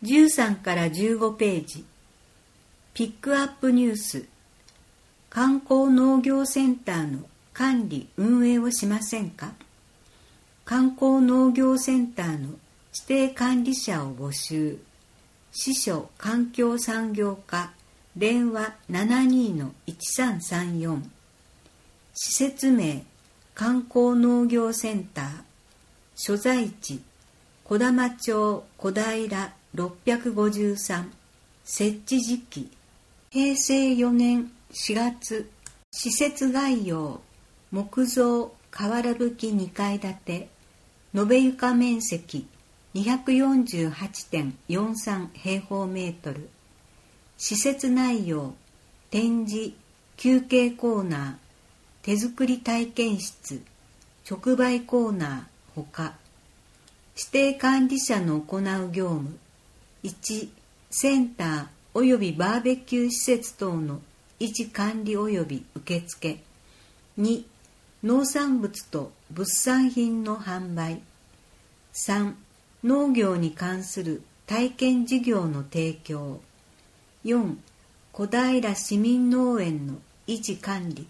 13から15ページ。ピックアップニュース。観光農業センターの管理運営をしませんか？観光農業センターの指定管理者を募集。支所環境産業課電話 72-1334。施設名観光農業センター。所在地児玉町小平653。設置時期平成4年4月。施設概要木造瓦葺き2階建て。延べ床面積248.43 平方メートル。施設内容展示、休憩コーナー、手作り体験室、直売コーナーほか。指定管理者の行う業務1、センターおよびバーベキュー施設等の維持管理および受付。2、農産物と物産品の販売。3、農業に関する体験事業の提供。4、小平市民農園の維持管理。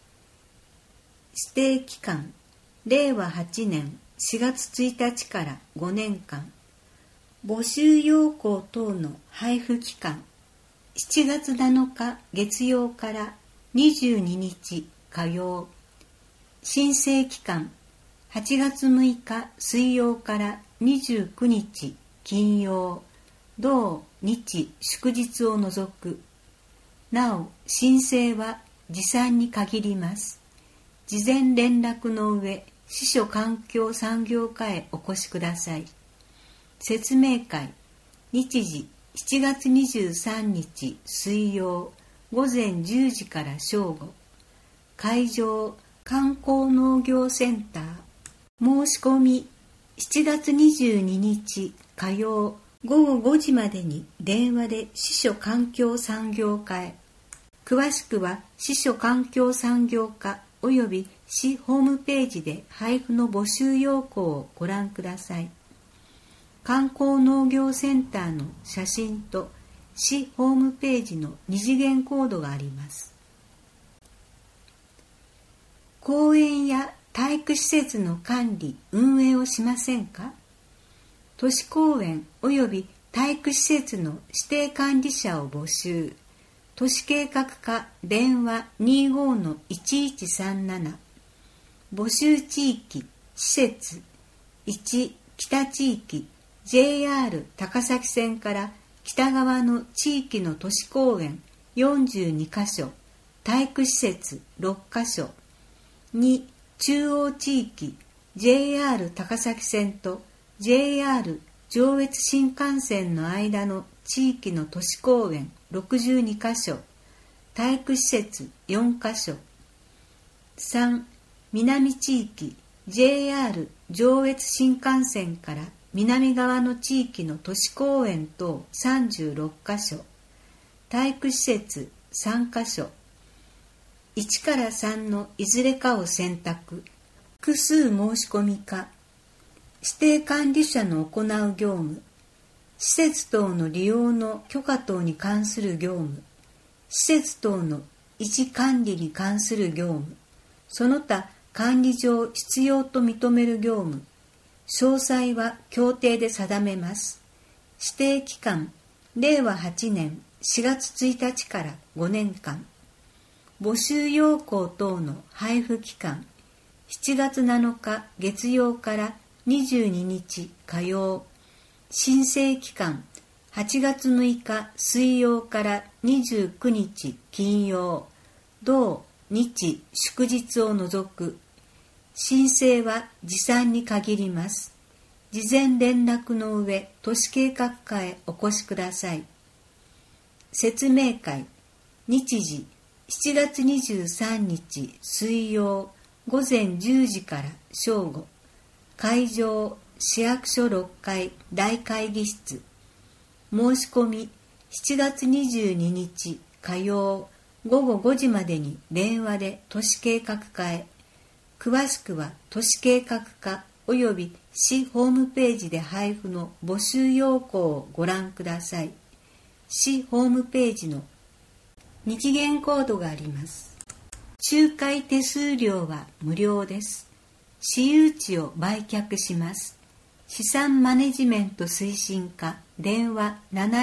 指定期間令和8年4月1日から5年間。募集要項等の配布期間7月7日月曜から22日火曜。申請期間8月6日水曜から29日金曜。同日祝日を除く。なお申請は持参に限ります。事前連絡の上、支所環境産業課へお越しください。説明会日時7月23日水曜午前10時から正午。会場観光農業センター。申し込み7月22日火曜午後5時までに電話で支所環境産業課へ。詳しくは支所環境産業課および市ホームページで配布の募集要項をご覧ください。観光農業センターの写真と市ホームページの二次元コードがあります。公園や体育施設の管理・運営をしませんか？都市公園及び体育施設の指定管理者を募集。都市計画課電話 25-1137。募集地域施設1、北地域 JR 高崎線から北側の地域の都市公園42カ所、体育施設6カ所。2、中央地域 JR 高崎線と JR 上越新幹線の間の地域の都市公園62カ所、体育施設4カ所。3、南地域 JR 上越新幹線から南側の地域の都市公園等36カ所、体育施設3カ所。1から3のいずれかを選択。複数申し込みか。指定管理者の行う業務。施設等の利用の許可等に関する業務。施設等の維持管理に関する業務。その他管理上必要と認める業務。詳細は協定で定めます。指定期間令和8年4月1日から5年間。募集要項等の配布期間7月7日月曜から22日火曜。申請期間8月6日水曜から29日金曜。同日祝日を除く。申請は持参に限ります。事前連絡の上、都市計画課へお越しください。説明会日時7月23日水曜午前10時から正午。会場市役所6階大会議室。申し込み7月22日火曜午後5時までに電話で都市計画課へ。詳しくは都市計画課および市ホームページで配布の募集要項をご覧ください。市ホームページの日元コードがあります。仲介手数料は無料です。私有地を売却します。資産マネジメント推進課電話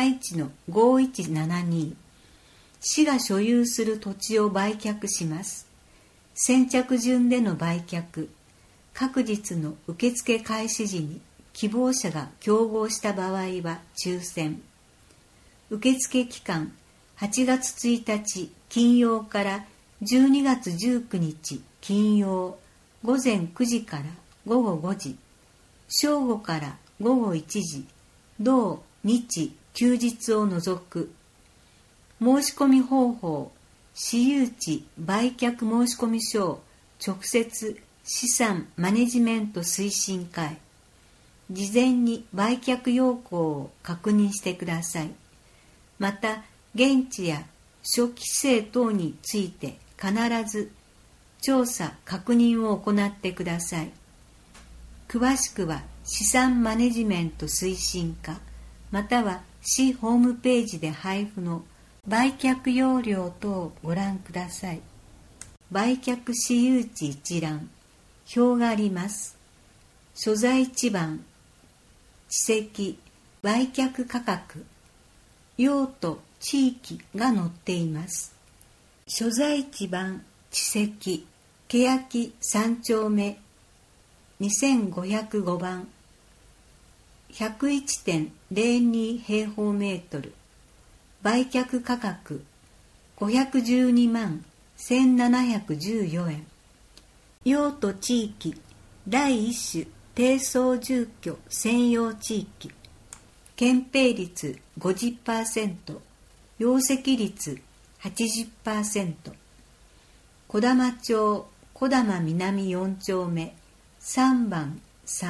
71-5172 市が所有する土地を売却します。先着順での売却、各日の受付開始時に希望者が競合した場合は抽選。受付期間8月1日金曜から12月19日金曜午前9時から午後5時、正午から午後1時、同日休日を除く。申し込み方法、私有地売却申込書を直接資産マネジメント推進課へ。事前に売却要項を確認してください。また、現地や諸規制等について必ず調査・確認を行ってください。詳しくは資産マネジメント推進課または市ホームページで配布の売却要領等をご覧ください。売却私有地一覧、表があります。所在地番、地籍、売却価格、用途、地域が載っています。所在地番、地籍、欅3丁目、2505番、101.02 平方メートル、売却価格512万1714円。用途地域、第一種低層住居専用地域、建蔽率 50%、容積率 80%。児玉町児玉南4丁目3番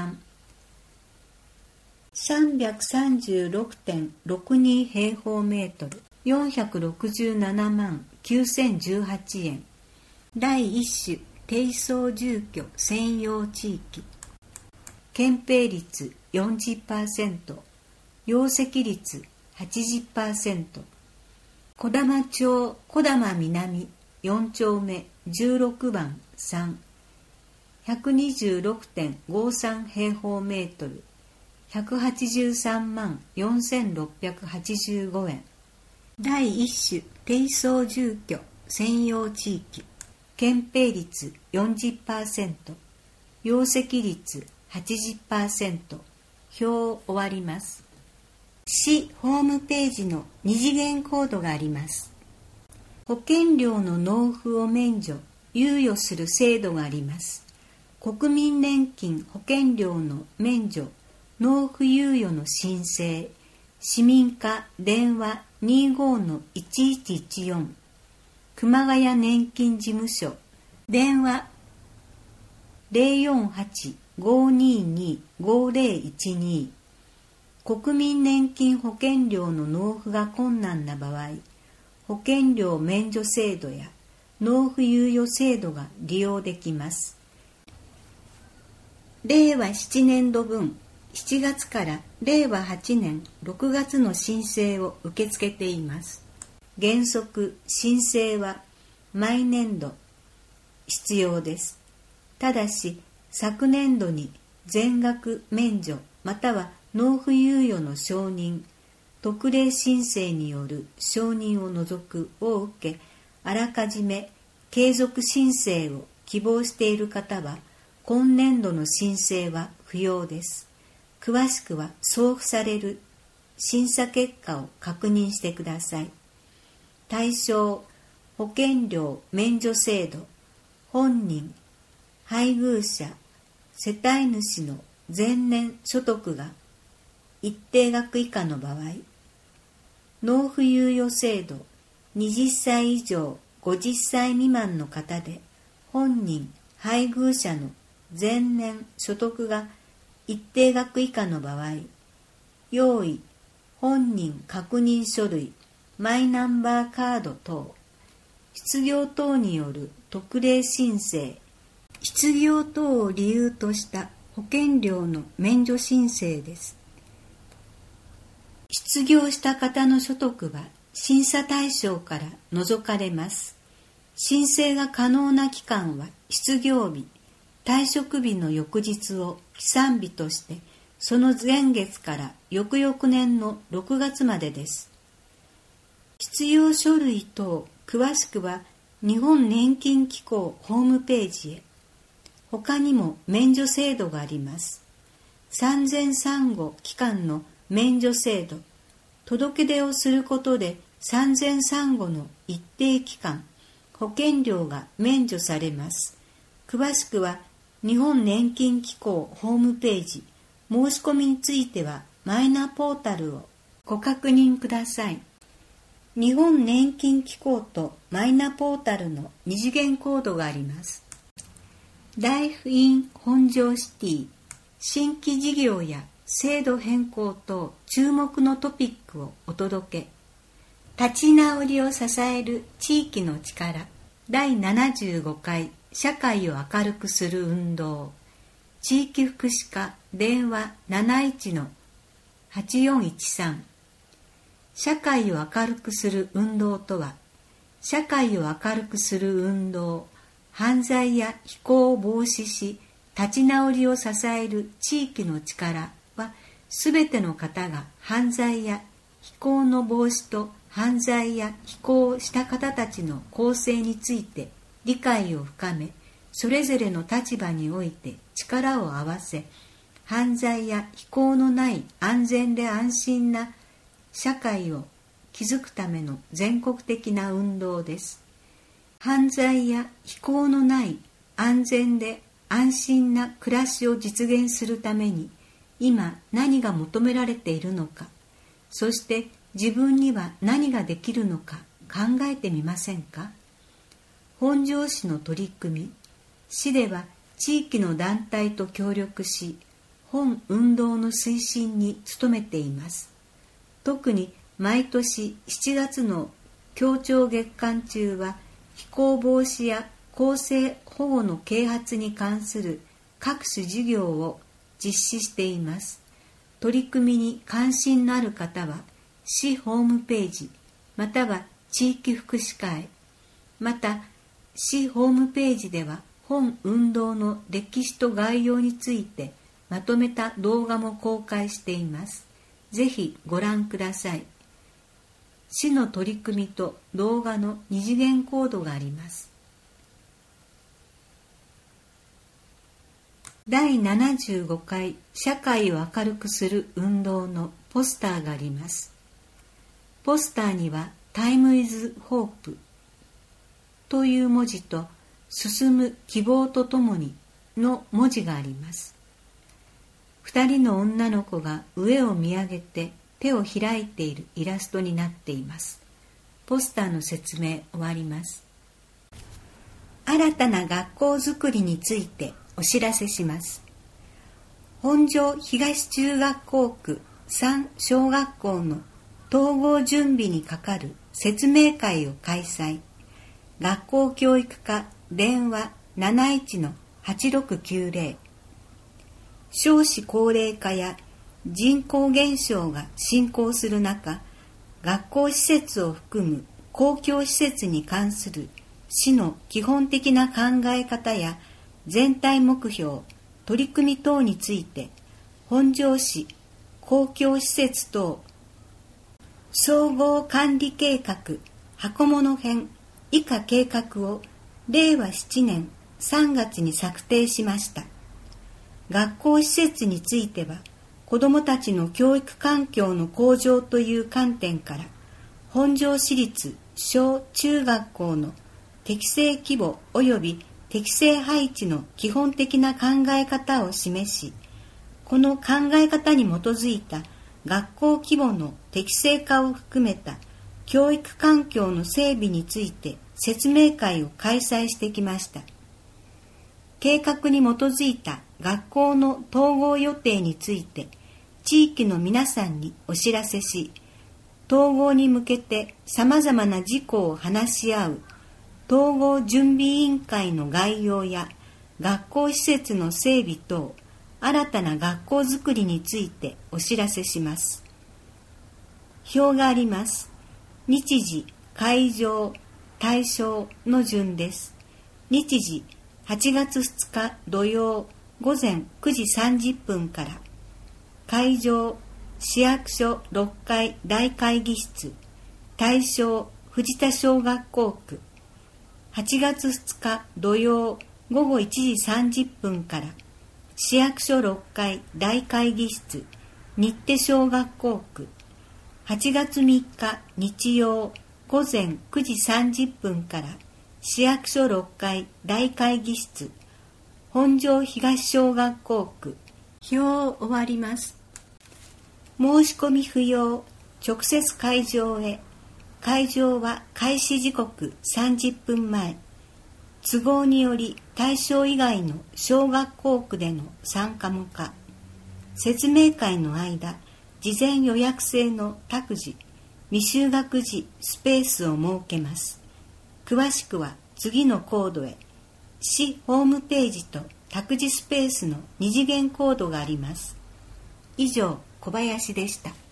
3、336.62 平方メートル、467万9018円。第一種低層住居専用地域、建蔽率 40%、容積率 80%。児玉町児玉南4丁目16番3、126.53 平方メートル、183万4685円。第一種低層住居専用地域、建蔽率 40%、容積率 80%。表終わります。市ホームページの二次元コードがあります。保険料の納付を免除、猶予する制度があります。国民年金保険料の免除、納付猶予の申請、市民課電話 25-1114、熊谷年金事務所電話 048-522-5012。国民年金保険料の納付が困難な場合、保険料免除制度や納付猶予制度が利用できます。令和7年度分7月から令和8年6月の申請を受け付けています。原則申請は毎年度必要です。ただし昨年度に全額免除または納付猶予の承認、特例申請による承認を除くを受け、あらかじめ継続申請を希望している方は、今年度の申請は不要です。詳しくは送付される審査結果を確認してください。対象、保険料免除制度、本人、配偶者、世帯主の前年所得が一定額以下の場合、納付猶予制度、20歳以上50歳未満の方で、本人、配偶者の前年所得が一定額以下の場合、用意、本人確認書類、マイナンバーカード等、失業等による特例申請、失業等を理由とした保保険料の免除申請です。失業した方の所得は審査対象から除かれます。申請が可能な期間は失業日、退職日の翌日を起算日として、その前月から翌々年の6月までです。必要書類等詳しくは日本年金機構ホームページへ。他にも免除制度があります。産前産後期間の免除制度。届け出をすることで産前産後の一定期間、保険料が免除されます。詳しくは日本年金機構ホームページ、申し込みについてはマイナポータルをご確認ください。日本年金機構とマイナポータルの二次元コードがあります。ライフイン本庄シティ、新規事業や制度変更等注目のトピックをお届け。立ち直りを支える地域の力、第75回社会を明るくする運動。地域福祉課電話 71-8413。社会を明るくする運動とは、社会を明るくする運動、犯罪や非行を防止し、立ち直りを支える地域の力は、すべての方が犯罪や非行の防止と犯罪や非行をした方たちの構成について理解を深め、それぞれの立場において力を合わせ、犯罪や非行のない安全で安心な社会を築くための全国的な運動です。犯罪や非行のない安全で安心な暮らしを実現するために今何が求められているのか、そして自分には何ができるのか考えてみませんか。本庄市の取り組み、市では地域の団体と協力し、本運動の推進に努めています。特に毎年7月の協調月間中は、非行防止や公正保護の啓発に関する各種事業を実施しています。取り組みに関心のある方は、市ホームページ、または地域福祉課へ。また、市ホームページでは、本運動の歴史と概要についてまとめた動画も公開しています。ぜひご覧ください。市の取り組みと動画の二次元コードがあります。第75回社会を明るくする運動のポスターがあります。ポスターにはタイムイズホープという文字と進む希望とともにの文字があります。2人の女の子が上を見上げて手を開いているイラストになっています。ポスターの説明終わります。新たな学校づくりについてお知らせします。本庄東中学校区3小学校の統合準備にかかる説明会を開催。学校教育課電話 71-8690。少子高齢化や人口減少が進行する中、学校施設を含む公共施設に関する市の基本的な考え方や全体目標、取り組み等について、本庄市公共施設等総合管理計画箱物編以下計画を令和7年3月に策定しました。学校施設については、子どもたちの教育環境の向上という観点から、本庄市立小中学校の適正規模及び適正配置の基本的な考え方を示し、この考え方に基づいた学校規模の適正化を含めた教育環境の整備について説明会を開催してきました。計画に基づいた学校の統合予定について地域の皆さんにお知らせし、統合に向けて様々な事項を話し合う統合準備委員会の概要や学校施設の整備等新たな学校づくりについてお知らせします。表があります。日時、会場、対象の順です。日時、8月2日土曜午前9時30分から。会場、市役所6階大会議室。対象、藤田小学校区。8月2日土曜午後1時30分から。市役所6階大会議室。新手小学校区。8月3日日曜午前9時30分から市役所6階大会議室本庄東小学校区。表を終わります。申し込み不要。直接会場へ。会場は開始時刻30分前。都合により対象以外の小学校区での参加も可。説明会の間、事前予約制の託児、未就学児スペースを設けます。詳しくは次のコードへ。市ホームページと託児スペースの二次元コードがあります。以上、小林でした。